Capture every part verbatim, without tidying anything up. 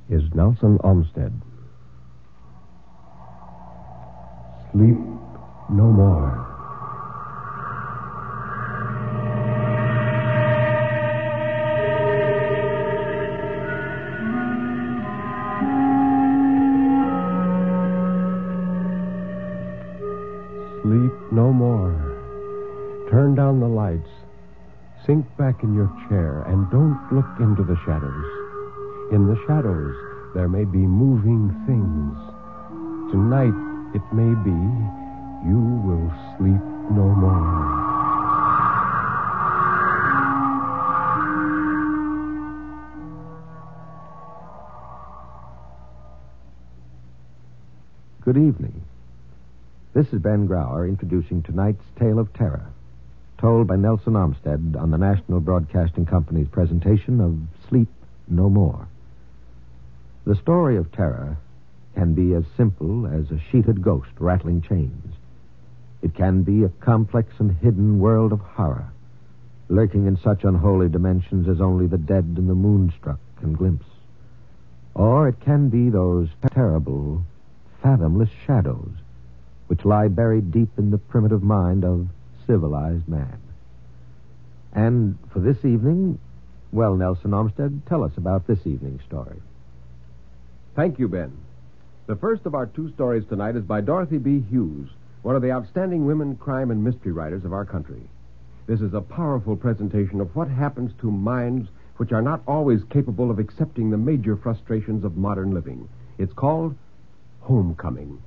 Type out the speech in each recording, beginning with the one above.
is Nelson Olmsted. Sleep no more. Sleep no more. Turn down the lights. Sink back in your chair and don't look into the shadows. In the shadows, there may be moving things. Tonight, it may be you will sleep no more. Good evening. This is Ben Grauer introducing tonight's Tale of Terror, told by Nelson Olmsted on the National Broadcasting Company's presentation of Sleep No More. The story of terror can be as simple as a sheeted ghost rattling chains. It can be a complex and hidden world of horror, lurking in such unholy dimensions as only the dead and the moonstruck can glimpse. Or it can be those terrible, fathomless shadows which lie buried deep in the primitive mind of civilized man. And for this evening, well, Nelson Olmsted, tell us about this evening's story. Thank you, Ben. The first of our two stories tonight is by Dorothy B. Hughes, one of the outstanding women crime and mystery writers of our country. This is a powerful presentation of what happens to minds which are not always capable of accepting the major frustrations of modern living. It's called Homecoming.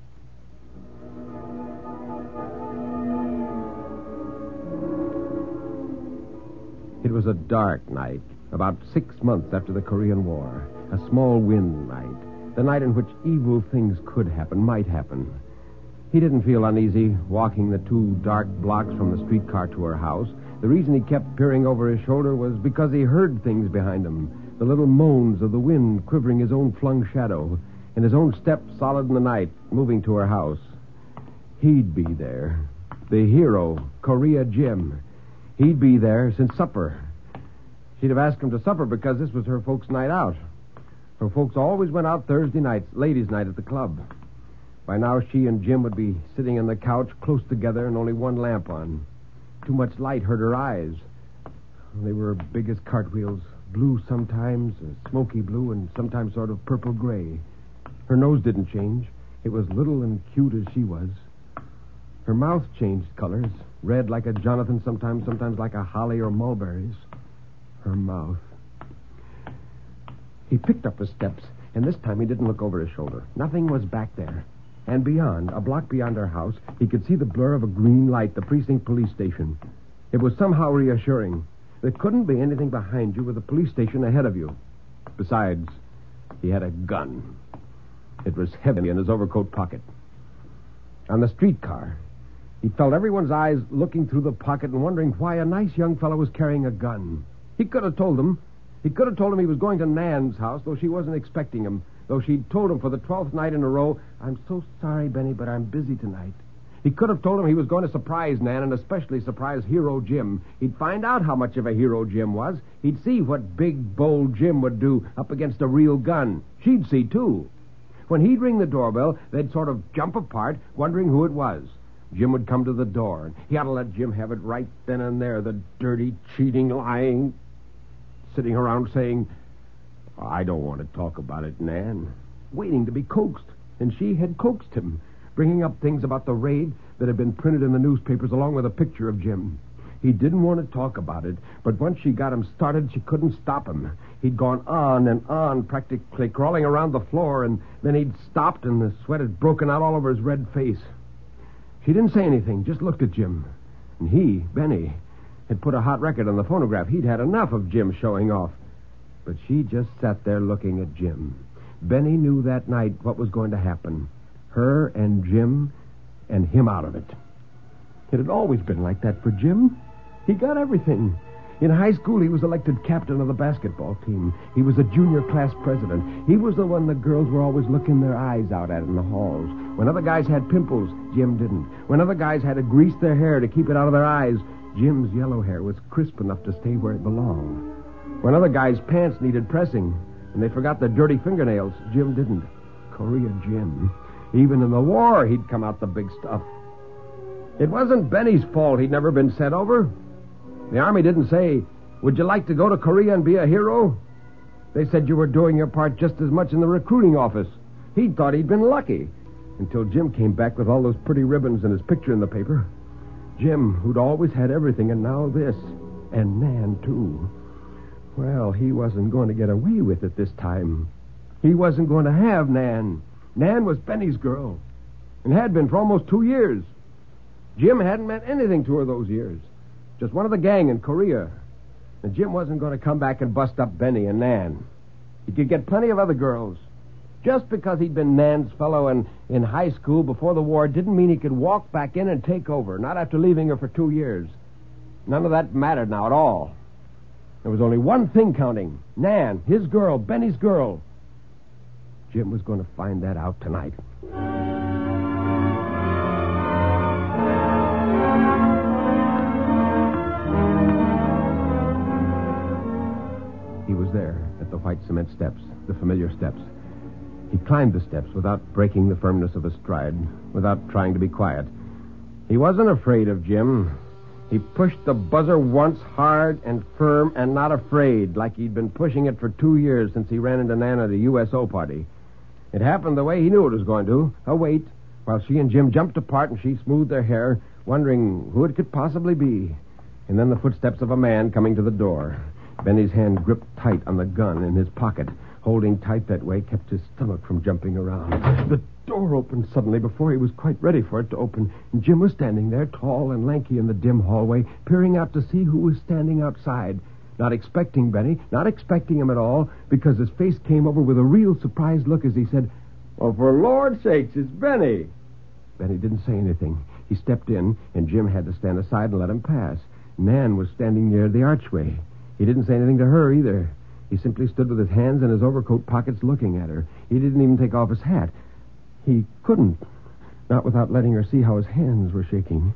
It was a dark night, about six months after the Korean War. A small wind night, the night in which evil things could happen, might happen. He didn't feel uneasy walking the two dark blocks from the streetcar to her house. The reason he kept peering over his shoulder was because he heard things behind him, the little moans of the wind quivering his own flung shadow, and his own step solid in the night, moving to her house. He'd be there. The hero, Korea Jim. He'd be there since supper. She'd have asked him to supper because this was her folks' night out. Her folks always went out Thursday nights, ladies' night at the club. By now, she and Jim would be sitting on the couch close together and only one lamp on. Too much light hurt her eyes. They were big as cartwheels, blue sometimes, smoky blue, and sometimes sort of purple-gray. Her nose didn't change. It was little and cute as she was. Her mouth changed colors, red like a Jonathan sometimes, sometimes like a holly or mulberries. Her mouth. He picked up the steps, and this time he didn't look over his shoulder. Nothing was back there. And beyond, a block beyond her house, he could see the blur of a green light, the precinct police station. It was somehow reassuring. There couldn't be anything behind you with a police station ahead of you. Besides, he had a gun. It was heavy in his overcoat pocket. On the streetcar, he felt everyone's eyes looking through the pocket and wondering why a nice young fellow was carrying a gun. He could have told them. He could have told him he was going to Nan's house, though she wasn't expecting him. Though she'd told him for the twelfth night in a row, "I'm so sorry, Benny, but I'm busy tonight." He could have told him he was going to surprise Nan, and especially surprise Hero Jim. He'd find out how much of a hero Jim was. He'd see what big, bold Jim would do up against a real gun. She'd see, too. When he'd ring the doorbell, they'd sort of jump apart, wondering who it was. Jim would come to the door. He ought to let Jim have it right then and there, the dirty, cheating, lying, sitting around saying, "I don't want to talk about it, Nan," waiting to be coaxed. And she had coaxed him, bringing up things about the raid that had been printed in the newspapers along with a picture of Jim. He didn't want to talk about it, but once she got him started, she couldn't stop him. He'd gone on and on, practically crawling around the floor, and then he'd stopped, and the sweat had broken out all over his red face. She didn't say anything, just looked at Jim. And he, Benny, had put a hot record on the phonograph. He'd had enough of Jim showing off. But she just sat there looking at Jim. Benny knew that night what was going to happen. Her and Jim and him out of it. It had always been like that for Jim. He got everything. In high school, he was elected captain of the basketball team. He was a junior class president. He was the one the girls were always looking their eyes out at in the halls. When other guys had pimples, Jim didn't. When other guys had to grease their hair to keep it out of their eyes, Jim's yellow hair was crisp enough to stay where it belonged. When other guys' pants needed pressing, And they forgot their dirty fingernails. Jim didn't. Korea Jim. Even in the war, he'd come out the big stuff. It wasn't Benny's fault he'd never been sent over. The Army didn't say, would you like to go to Korea and be a hero? They said you were doing your part just as much in the recruiting office. He thought he'd been lucky. Until Jim came back with all those pretty ribbons and his picture in the paper. Jim, who'd always had everything, and now this. And Nan, too. Well, he wasn't going to get away with it this time. He wasn't going to have Nan. Nan was Benny's girl. And had been for almost two years. Jim hadn't meant anything to her those years. Just one of the gang in Korea. And Jim wasn't going to come back and bust up Benny and Nan. He could get plenty of other girls. Just because he'd been Nan's fellow in, in high school before the war didn't mean he could walk back in and take over, not after leaving her for two years. None of that mattered now at all. There was only one thing counting. Nan, his girl, Benny's girl. Jim was going to find that out tonight. He was there at the white cement steps, the familiar steps. He climbed the steps without breaking the firmness of his stride, without trying to be quiet. He wasn't afraid of Jim. He pushed the buzzer once hard and firm and not afraid, like he'd been pushing it for two years since he ran into Nan at a U S O party. It happened the way he knew it was going to, a wait, while she and Jim jumped apart and she smoothed their hair, wondering who it could possibly be. And then the footsteps of a man coming to the door. Benny's hand gripped tight on the gun in his pocket. Holding tight that way kept his stomach from jumping around. The door opened suddenly before he was quite ready for it to open. And Jim was standing there, tall and lanky in the dim hallway, peering out to see who was standing outside. Not expecting Benny, not expecting him at all, because his face came over with a real surprised look as he said, "Oh, for Lord's sakes, it's Benny." Benny didn't say anything. He stepped in, and Jim had to stand aside and let him pass. Nan was standing near the archway. He didn't say anything to her either. He simply stood with his hands in his overcoat pockets looking at her. He didn't even take off his hat. He couldn't, not without letting her see how his hands were shaking.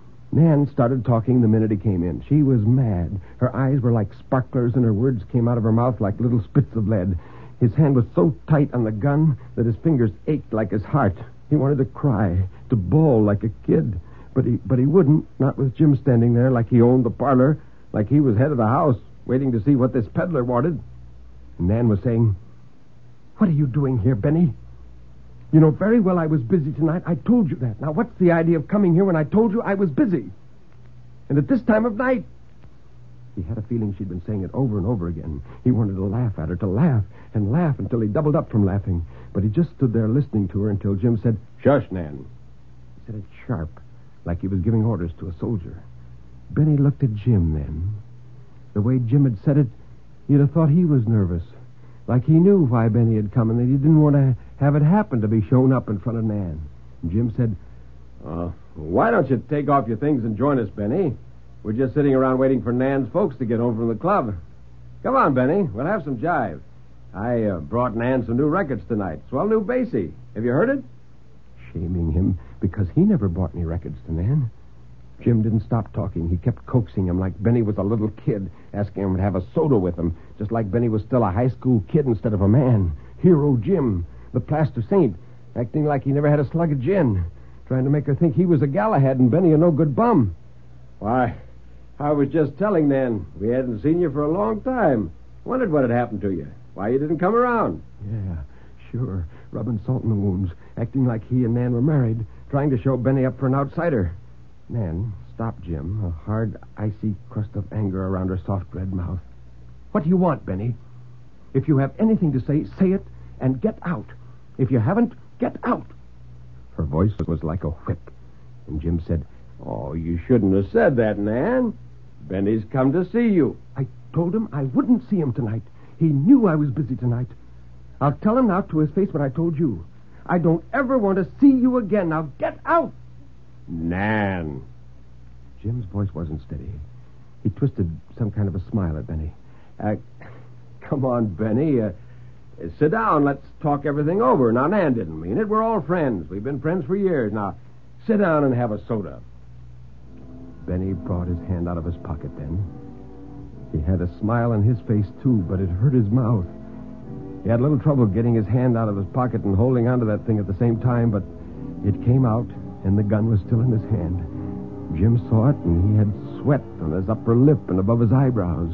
Nan started talking the minute he came in. She was mad. Her eyes were like sparklers, and her words came out of her mouth like little spits of lead. His hand was so tight on the gun that his fingers ached like his heart. He wanted to cry, to bawl like a kid. But he, but he wouldn't, not with Jim standing there like he owned the parlor, like he was head of the house, waiting to see what this peddler wanted. And Nan was saying, "What are you doing here, Benny? You know very well I was busy tonight. I told you that. Now, what's the idea of coming here when I told you I was busy? And at this time of night?" He had a feeling she'd been saying it over and over again. He wanted to laugh at her, to laugh and laugh until he doubled up from laughing. But he just stood there listening to her until Jim said, "Shush, Nan." He said it sharp, like he was giving orders to a soldier. Benny looked at Jim then. The way Jim had said it, you'd have thought he was nervous. Like he knew why Benny had come and that he didn't want to have it happen to be shown up in front of Nan. And Jim said, uh, why don't you take off your things and join us, Benny? We're just sitting around waiting for Nan's folks to get home from the club. Come on, Benny. We'll have some jive. I uh, brought Nan some new records tonight. Swell new Basie. Have you heard it? Shaming him because he never bought any records to Nan. Jim didn't stop talking. He kept coaxing him like Benny was a little kid, asking him to have a soda with him, just like Benny was still a high school kid instead of a man. Hero Jim, the plaster saint, acting like he never had a slug of gin, trying to make her think he was a Galahad and Benny a no-good bum. Why, I was just telling Nan we hadn't seen you for a long time. Wondered what had happened to you. Why you didn't come around. Yeah, sure. Rubbing salt in the wounds, acting like he and Nan were married, trying to show Benny up for an outsider. Nan stopped Jim, a hard, icy crust of anger around her soft red mouth. What do you want, Benny? If you have anything to say, say it and get out. If you haven't, get out. Her voice was like a whip. And Jim said, oh, you shouldn't have said that, Nan. Benny's come to see you. I told him I wouldn't see him tonight. He knew I was busy tonight. I'll tell him now to his face what I told you. I don't ever want to see you again. Now get out. Nan. Jim's voice wasn't steady. He twisted some kind of a smile at Benny. Uh, come on, Benny. Uh, sit down. Let's talk everything over. Now, Nan didn't mean it. We're all friends. We've been friends for years. Now, sit down and have a soda. Benny brought his hand out of his pocket then. He had a smile on his face, too, but it hurt his mouth. He had a little trouble getting his hand out of his pocket and holding onto that thing at the same time, but it came out, and the gun was still in his hand. Jim saw it, and he had sweat on his upper lip and above his eyebrows.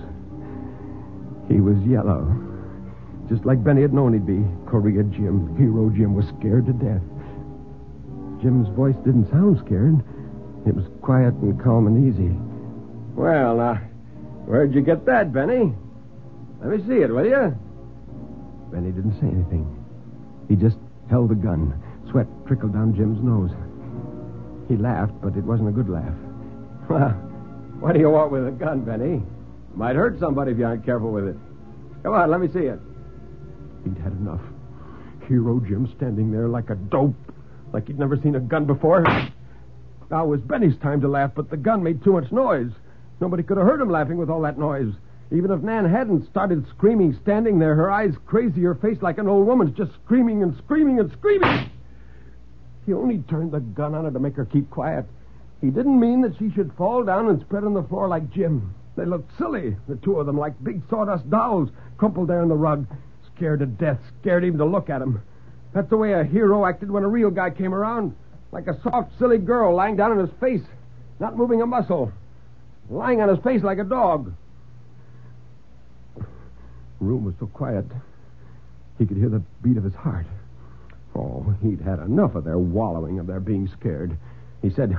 He was yellow, just like Benny had known he'd be. Korea Jim, Hero Jim, was scared to death. Jim's voice didn't sound scared. It was quiet and calm and easy. Well, now, where'd you get that, Benny? Let me see it, will you? Benny didn't say anything. He just held the gun. Sweat trickled down Jim's nose. He laughed, but it wasn't a good laugh. Well, what do you want with a gun, Benny? Might hurt somebody if you aren't careful with it. Come on, let me see it. He'd had enough. Hero Jim standing there like a dope, like he'd never seen a gun before. Now it was Benny's time to laugh, but the gun made too much noise. Nobody could have heard him laughing with all that noise. Even if Nan hadn't started screaming, standing there, her eyes crazy, her face like an old woman's, just screaming and screaming and screaming. He only turned the gun on her to make her keep quiet. He didn't mean that she should fall down and spread on the floor like Jim. They looked silly, the two of them, like big sawdust dolls, crumpled there in the rug, scared to death, scared even to look at him. That's the way a hero acted when a real guy came around, like a soft, silly girl lying down on his face, not moving a muscle, lying on his face like a dog. The room was so quiet, he could hear the beat of his heart. Oh, he'd had enough of their wallowing, of their being scared. He said,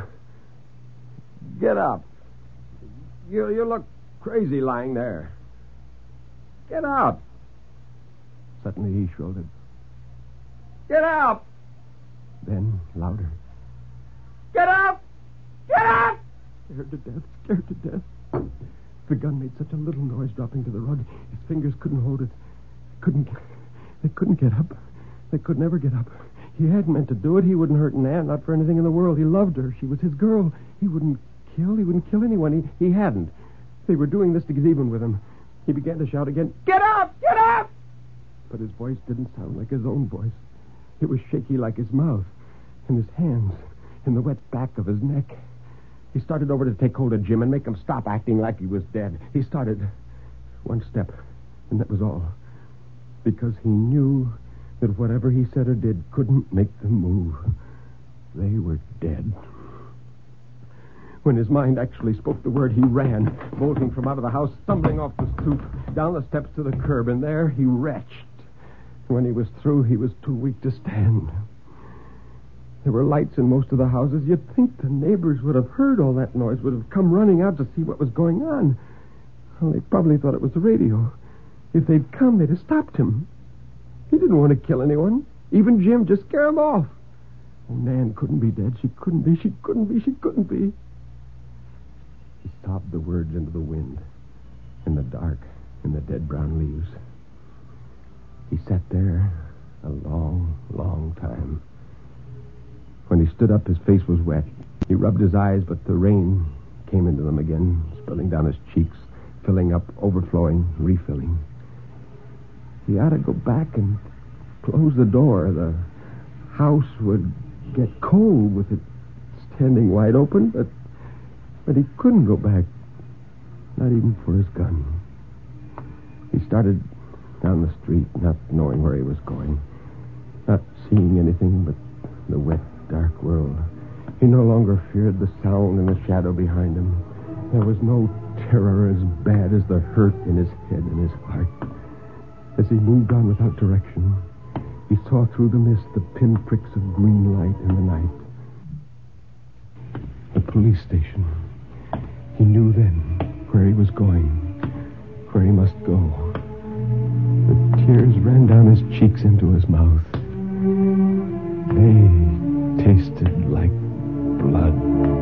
"Get up. You, you look crazy lying there. Get up." Suddenly he shouted, "Get up!" Then, louder, "Get up! Get up!" Scared to death, scared to death. The gun made such a little noise dropping to the rug, his fingers couldn't hold it. Couldn't, they couldn't get up. They could never get up. He hadn't meant to do it. He wouldn't hurt Nan, not for anything in the world. He loved her. She was his girl. He wouldn't kill. He wouldn't kill anyone. He, he hadn't. They were doing this to get even with him. He began to shout again, "Get up! Get up!" But his voice didn't sound like his own voice. It was shaky like his mouth, and his hands, and the wet back of his neck. He started over to take hold of Jim and make him stop acting like he was dead. He started one step, and that was all. Because he knew that whatever he said or did couldn't make them move. They were dead. When his mind actually spoke the word, he ran, bolting from out of the house, stumbling off the stoop, down the steps to the curb, and there he retched. When he was through, he was too weak to stand. There were lights in most of the houses. You'd think the neighbors would have heard all that noise, would have come running out to see what was going on. Well, they probably thought it was the radio. If they'd come, they'd have stopped him. He didn't want to kill anyone. Even Jim, just scare him off. Oh, Nan couldn't be dead. She couldn't be. She couldn't be. She couldn't be. He sobbed the words into the wind, in the dark, in the dead brown leaves. He sat there a long, long time. When he stood up, his face was wet. He rubbed his eyes, but the rain came into them again, spilling down his cheeks, filling up, overflowing, refilling. He ought to go back and close the door. The house would get cold with it standing wide open, but but he couldn't go back, not even for his gun. He started down the street, not knowing where he was going, not seeing anything but the wet, dark world. He no longer feared the sound and the shadow behind him. There was no terror as bad as the hurt in his head and his heart. As he moved on without direction, he saw through the mist the pinpricks of green light in the night. The police station. He knew then where he was going, where he must go. The tears ran down his cheeks into his mouth. They tasted like blood.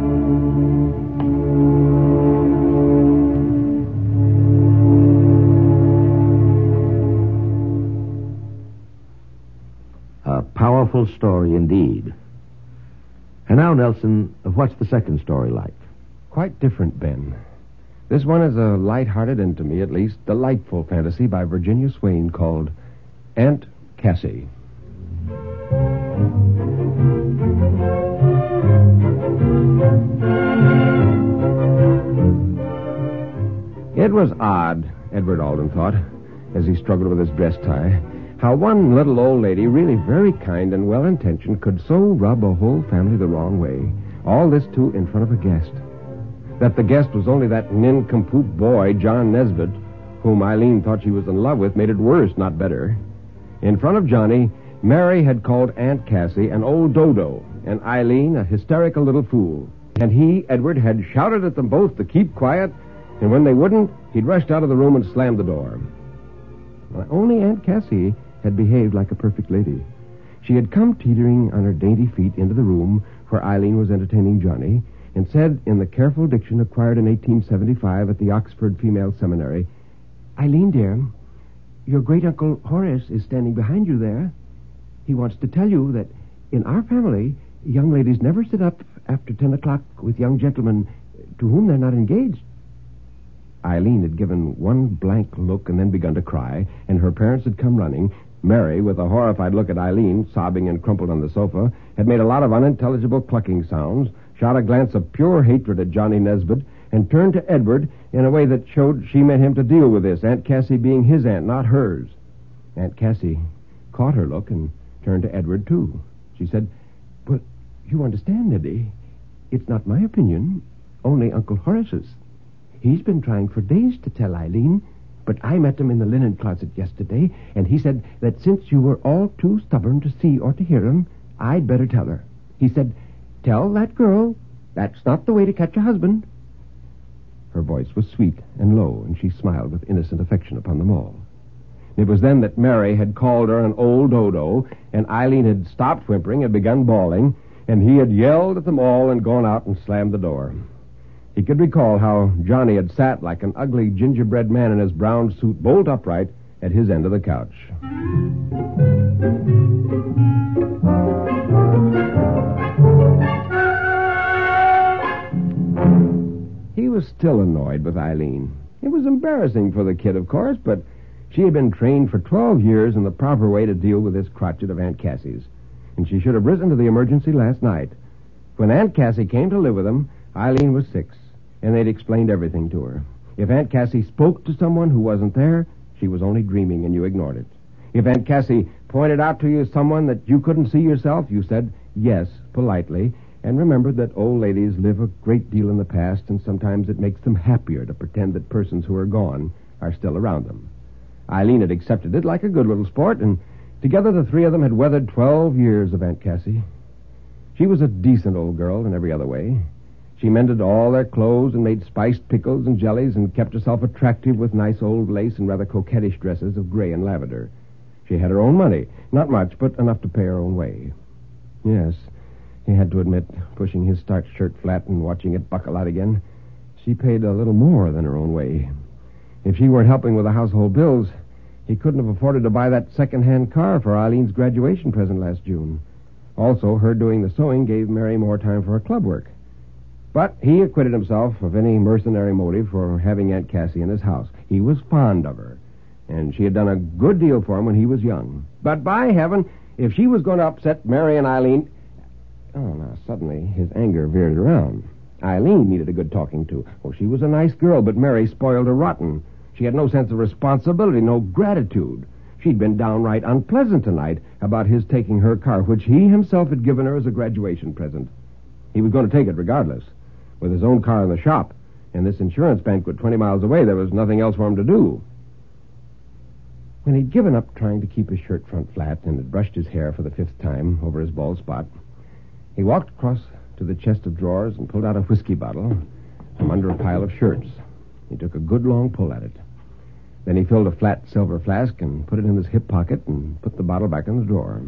A powerful story indeed. And now, Nelson, what's the second story like? Quite different, Ben. This one is a light-hearted and, to me at least, delightful fantasy by Virginia Swain called Aunt Cassie. It was odd, Edward Alden thought, as he struggled with his dress tie, How one little old lady, really very kind and well-intentioned, could so rub a whole family the wrong way. All this, too, in front of a guest. That the guest was only that nincompoop boy, John Nesbitt, whom Eileen thought she was in love with, made it worse, not better. In front of Johnny, Mary had called Aunt Cassie an old dodo, and Eileen a hysterical little fool. And he, Edward, had shouted at them both to keep quiet, and when they wouldn't, he'd rushed out of the room and slammed the door. Well, only Aunt Cassie had behaved like a perfect lady. She had come teetering on her dainty feet into the room where Eileen was entertaining Johnny, and said in the careful diction acquired in eighteen seventy-five at the Oxford Female Seminary, "Eileen, dear, your great-uncle Horace is standing behind you there. He wants to tell you that in our family, young ladies never sit up after ten o'clock with young gentlemen to whom they're not engaged." Eileen had given one blank look and then begun to cry, and her parents had come running. Mary, with a horrified look at Eileen, sobbing and crumpled on the sofa, had made a lot of unintelligible clucking sounds, shot a glance of pure hatred at Johnny Nesbitt, and turned to Edward in a way that showed she meant him to deal with this, Aunt Cassie being his aunt, not hers. Aunt Cassie caught her look and turned to Edward, too. She said, "But you understand, Eddie, it's not my opinion, only Uncle Horace's. He's been trying for days to tell Eileen, but I met him in the linen closet yesterday, and he said that since you were all too stubborn to see or to hear him, I'd better tell her. He said, 'Tell that girl that's not the way to catch a husband.'" Her voice was sweet and low, and she smiled with innocent affection upon them all. It was then that Mary had called her an old dodo, and Eileen had stopped whimpering and begun bawling, and he had yelled at them all and gone out and slammed the door. He could recall how Johnny had sat like an ugly gingerbread man in his brown suit, bolt upright, at his end of the couch. He was still annoyed with Eileen. It was embarrassing for the kid, of course, but she had been trained for twelve years in the proper way to deal with this crotchet of Aunt Cassie's, and she should have risen to the emergency last night. When Aunt Cassie came to live with them, Eileen was six, and they'd explained everything to her. If Aunt Cassie spoke to someone who wasn't there, she was only dreaming and you ignored it. If Aunt Cassie pointed out to you someone that you couldn't see yourself, you said yes, politely, and remembered that old ladies live a great deal in the past, and sometimes it makes them happier to pretend that persons who are gone are still around them. Eileen had accepted it like a good little sport, and together the three of them had weathered twelve years of Aunt Cassie. She was a decent old girl in every other way. She mended all their clothes and made spiced pickles and jellies and kept herself attractive with nice old lace and rather coquettish dresses of gray and lavender. She had her own money, not much, but enough to pay her own way. Yes, he had to admit, pushing his starched shirt flat and watching it buckle out again, she paid a little more than her own way. If she weren't helping with the household bills, he couldn't have afforded to buy that second-hand car for Eileen's graduation present last June. Also, her doing the sewing gave Mary more time for her club work. But he acquitted himself of any mercenary motive for having Aunt Cassie in his house. He was fond of her, and she had done a good deal for him when he was young. But by heaven, if she was going to upset Mary and Eileen... Oh, now, suddenly, his anger veered around. Eileen needed a good talking to. Oh, she was a nice girl, but Mary spoiled her rotten. She had no sense of responsibility, no gratitude. She'd been downright unpleasant tonight about his taking her car, which he himself had given her as a graduation present. He was going to take it regardless. With his own car in the shop, and this insurance banquet twenty miles away, there was nothing else for him to do. When he'd given up trying to keep his shirt front flat and had brushed his hair for the fifth time over his bald spot, he walked across to the chest of drawers and pulled out a whiskey bottle from under a pile of shirts. He took a good long pull at it. Then he filled a flat silver flask and put it in his hip pocket and put the bottle back in the drawer.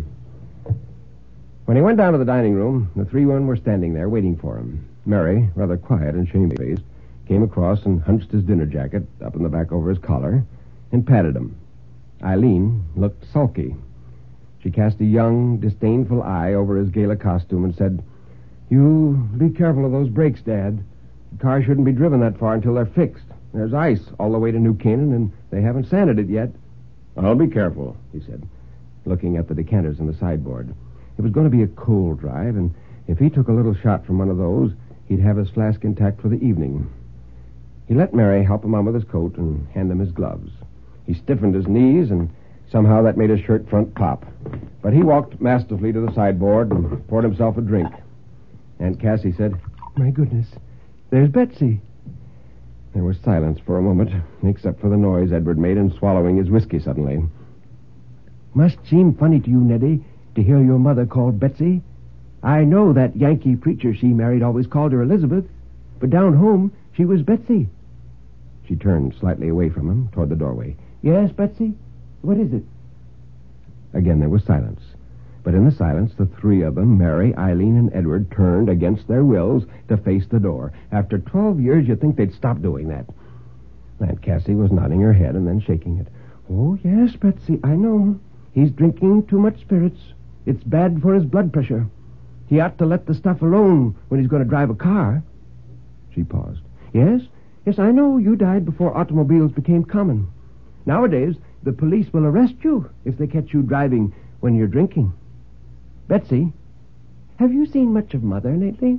When he went down to the dining room, the three men were standing there waiting for him. Mary, rather quiet and shamefaced, came across and hunched his dinner jacket up in the back over his collar and patted him. Eileen looked sulky. She cast a young, disdainful eye over his gala costume and said, "You be careful of those brakes, Dad. The car shouldn't be driven that far until they're fixed. There's ice all the way to New Canaan, and they haven't sanded it yet." "I'll be careful," he said, looking at the decanters in the sideboard. It was going to be a cold drive, and if he took a little shot from one of those, he'd have his flask intact for the evening. He let Mary help him on with his coat and hand him his gloves. He stiffened his knees and Somehow that made his shirt front pop. But he walked masterfully to the sideboard and poured himself a drink. Aunt Cassie said, My goodness, there's Betsy. There was silence for a moment, except for the noise Edward made in swallowing his whiskey suddenly. Must seem funny to you, Neddy, to hear your mother called Betsy. I know that Yankee preacher she married always called her Elizabeth, but down home she was Betsy. She turned slightly away from him, toward the doorway. Yes, Betsy? What is it? Again there was silence. But in the silence, the three of them, Mary, Eileen, and Edward, turned against their wills to face the door. After twelve years, you'd think they'd stop doing that. Aunt Cassie was nodding her head and then shaking it. Oh, yes, Betsy, I know. He's drinking too much spirits. It's bad for his blood pressure. He ought to let the stuff alone when he's going to drive a car. She paused. Yes, yes, I know you died before automobiles became common. Nowadays, the police will arrest you if they catch you driving when you're drinking. Betsy, have you seen much of Mother lately?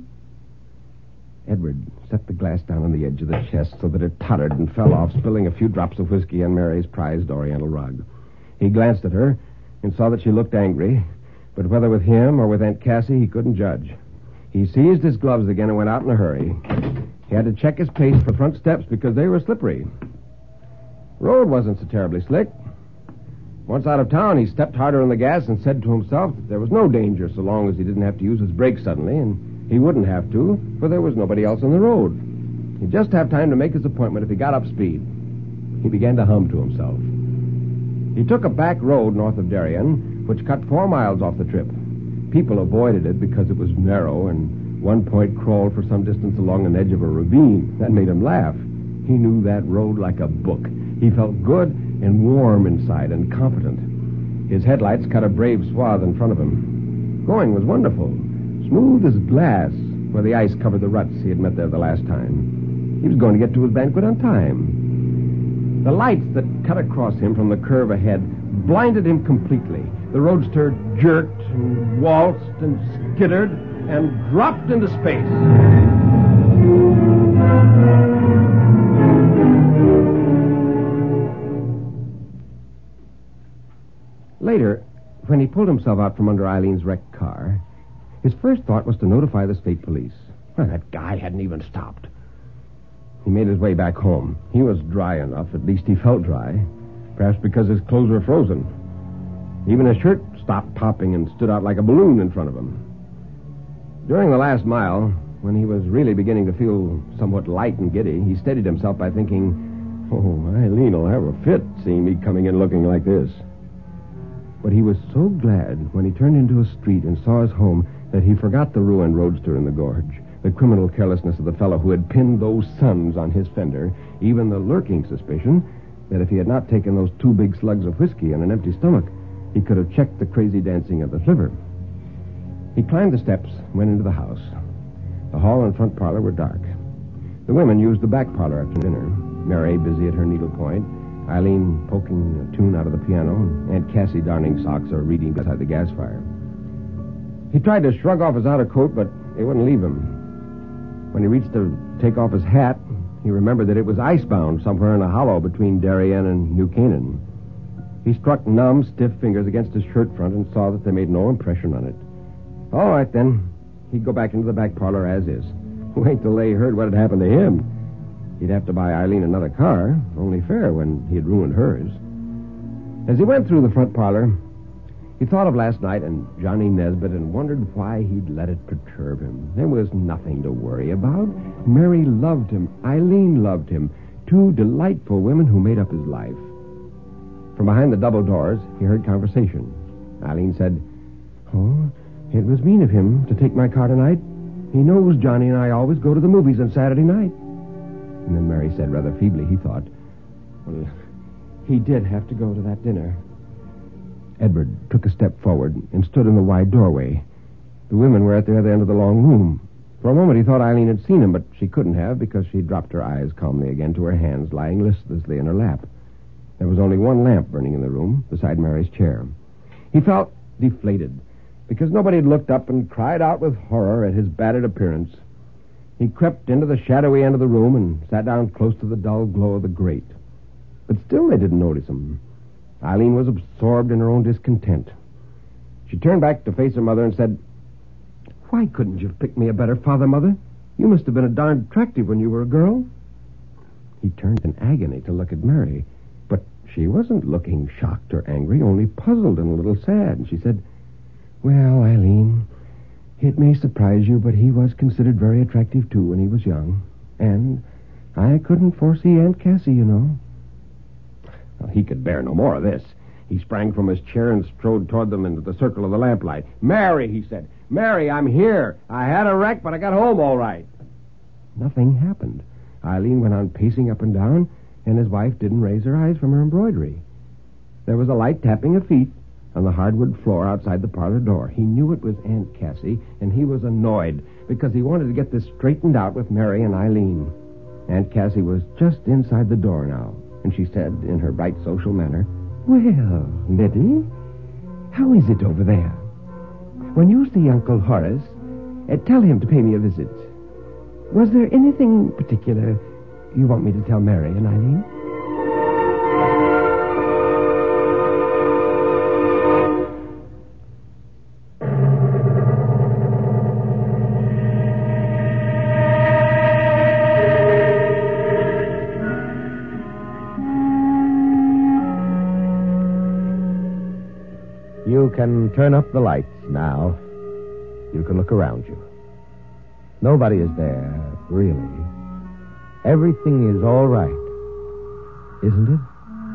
Edward set the glass down on the edge of the chest so that it tottered and fell off, spilling a few drops of whiskey on Mary's prized oriental rug. He glanced at her and saw that she looked angry, but whether with him or with Aunt Cassie, he couldn't judge. He seized his gloves again and went out in a hurry. He had to check his pace for front steps because they were slippery. Road wasn't so terribly slick. Once out of town, he stepped harder on the gas and said to himself that there was no danger so long as he didn't have to use his brakes suddenly, and he wouldn't have to, for there was nobody else on the road. He'd just have time to make his appointment if he got up speed. He began to hum to himself. He took a back road north of Darien, which cut four miles off the trip. People avoided it because it was narrow, and one point crawled for some distance along an edge of a ravine. That made him laugh. He knew that road like a book. He felt good and warm inside and confident. His headlights cut a brave swath in front of him. Going was wonderful. Smooth as glass, where the ice covered the ruts he had met there the last time. He was going to get to his banquet on time. The lights that cut across him from the curve ahead blinded him completely. The roadster jerked and waltzed and skittered and dropped into space. Later, when he pulled himself out from under Eileen's wrecked car, his first thought was to notify the state police. Well, that guy hadn't even stopped. He made his way back home. He was dry enough, at least he felt dry, perhaps because his clothes were frozen. Even his shirt stopped popping and stood out like a balloon in front of him. During the last mile, when he was really beginning to feel somewhat light and giddy, he steadied himself by thinking, oh, Eileen will have a fit seeing me coming in looking like this. But he was so glad when he turned into a street and saw his home that he forgot the ruined roadster in the gorge, the criminal carelessness of the fellow who had pinned those suns on his fender, even the lurking suspicion that if he had not taken those two big slugs of whiskey on an empty stomach, he could have checked the crazy dancing of the sliver. He climbed the steps and went into the house. The hall and front parlor were dark. The women used the back parlor after dinner, Mary busy at her needlepoint, Eileen poking a tune out of the piano, and Aunt Cassie darning socks or reading beside the gas fire. He tried to shrug off his outer coat, but it wouldn't leave him. When he reached to take off his hat, he remembered that it was icebound somewhere in a hollow between Darien and New Canaan. He struck numb, stiff fingers against his shirt front and saw that they made no impression on it. All right, then. He'd go back into the back parlor as is. Wait till they heard what had happened to him. He'd have to buy Eileen another car, only fair when he had ruined hers. As he went through the front parlor, he thought of last night and Johnny Nesbitt and wondered why he'd let it perturb him. There was nothing to worry about. Mary loved him. Eileen loved him. Two delightful women who made up his life. From behind the double doors, he heard conversation. Eileen said, oh, it was mean of him to take my car tonight. He knows Johnny and I always go to the movies on Saturday night. And then Mary said rather feebly, he thought, well, he did have to go to that dinner. Edward took a step forward and stood in the wide doorway. The women were at the other end of the long room. For a moment he thought Eileen had seen him, but she couldn't have because she dropped her eyes calmly again to her hands lying listlessly in her lap. There was only one lamp burning in the room beside Mary's chair. He felt deflated because nobody had looked up and cried out with horror at his battered appearance. He crept into the shadowy end of the room and sat down close to the dull glow of the grate. But still they didn't notice him. Eileen was absorbed in her own discontent. She turned back to face her mother and said, "Why couldn't you have picked me a better father, Mother? You must have been a darned attractive when you were a girl." He turned in agony to look at Mary, but she wasn't looking shocked or angry, only puzzled and a little sad. And she said, "Well, Eileen, it may surprise you, but he was considered very attractive, too, when he was young. And I couldn't foresee Aunt Cassie, you know." Well, he could bear no more of this. He sprang from his chair and strode toward them into the circle of the lamplight. "Mary," he said. "Mary, I'm here. I had a wreck, but I got home all right." Nothing happened. Eileen went on pacing up and down, and his wife didn't raise her eyes from her embroidery. There was a light tapping of feet on the hardwood floor outside the parlor door. He knew it was Aunt Cassie, and he was annoyed because he wanted to get this straightened out with Mary and Eileen. Aunt Cassie was just inside the door now, and she said in her bright social manner, "Well, Liddy, how is it over there? When you see Uncle Horace, uh, tell him to pay me a visit. Was there anything particular you want me to tell Mary and Eileen?" You can turn up the lights now. You can look around you. Nobody is there, really. Everything is all right, isn't it?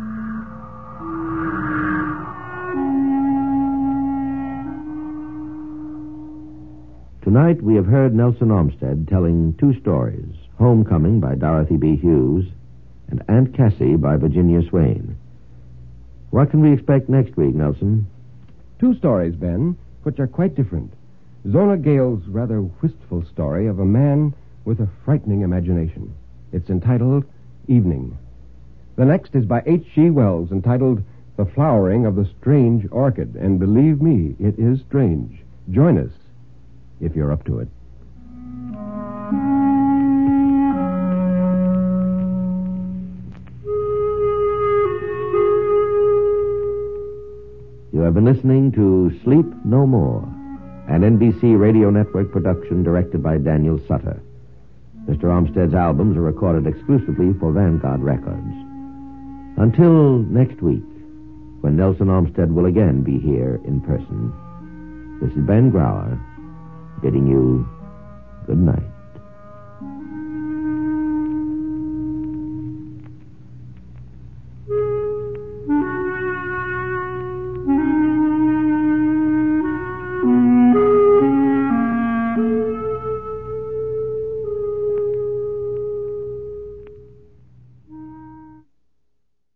Tonight we have heard Nelson Armstead telling two stories, Homecoming by Dorothy B. Hughes and Aunt Cassie by Virginia Swain. What can we expect next week, Nelson? Two stories, Ben, which are quite different. Zona Gale's rather wistful story of a man with a frightening imagination. It's entitled Evening. The next is by H G Wells, entitled The Flowering of the Strange Orchid. And believe me, it is strange. Join us, if you're up to it. You have been listening to Sleep No More, an N B C Radio Network production directed by Daniel Sutter. Mister Armstead's albums are recorded exclusively for Vanguard Records. Until next week, when Nelson Armstead will again be here in person, this is Ben Grauer bidding you good night.